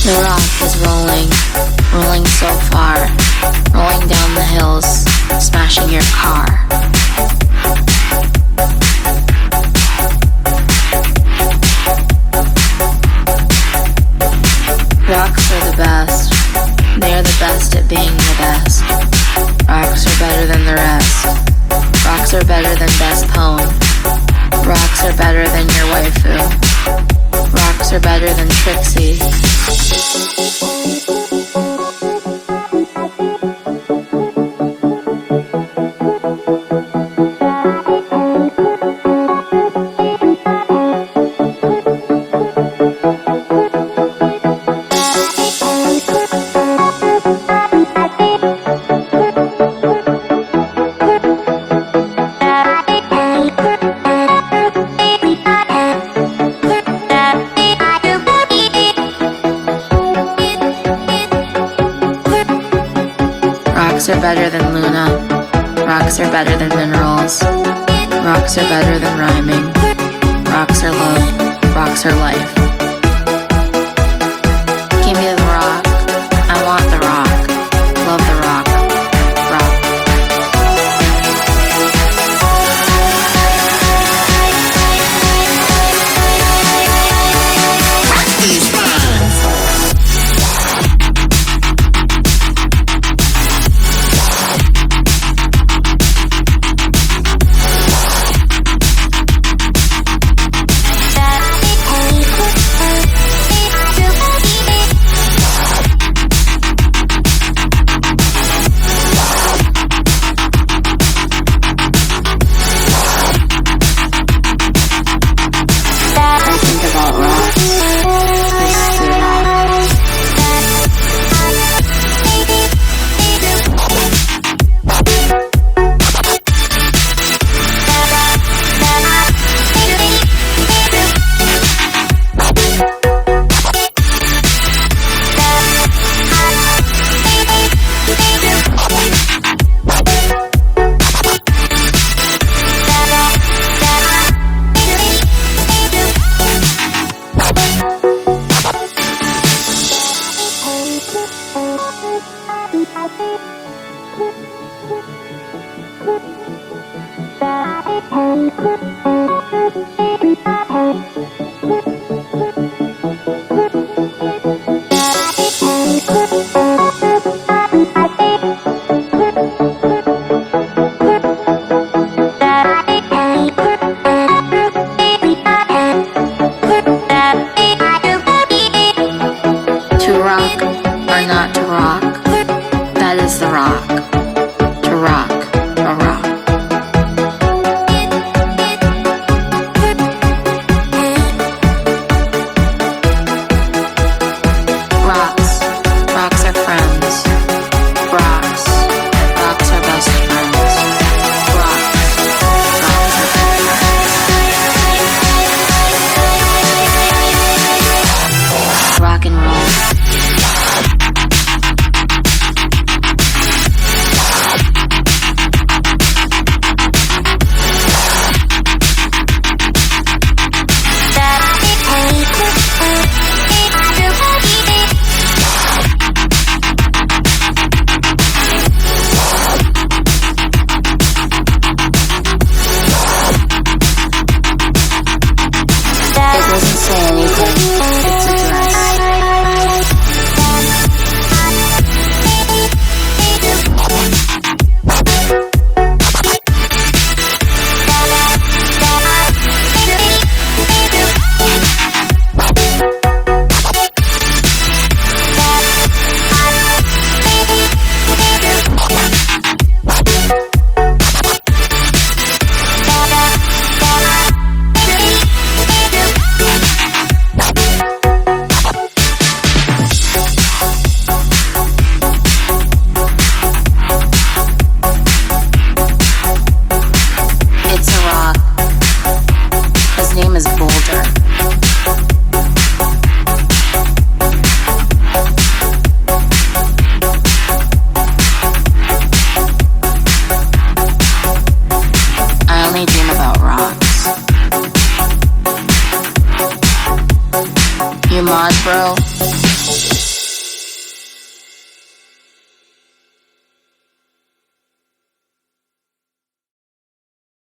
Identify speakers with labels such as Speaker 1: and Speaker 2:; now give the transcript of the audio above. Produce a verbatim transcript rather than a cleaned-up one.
Speaker 1: The rock is rolling, rolling so far, rolling down the hills, smashing your car. Rocks are the best. They are the best at being the best. Rocks are better than the rest. Rocks are better than best poem. Rocks are better than your waifu. Rocks are better than Trixie. Rocks are better than Luna. Rocks are better than minerals. Rocks are better than rhyming. Rocks are love. Rocks are life. Give me the rock. I want the rock. Love the rock. Rock. Rock these rhymes. To rock or not to rock, that is the rock. To rock or rock. Rocks, rocks are friends. Rocks, rocks are best friends. Rocks, rocks are best friends. Rock and roll. It doesn't say anything, it's a dress. You mod, bro?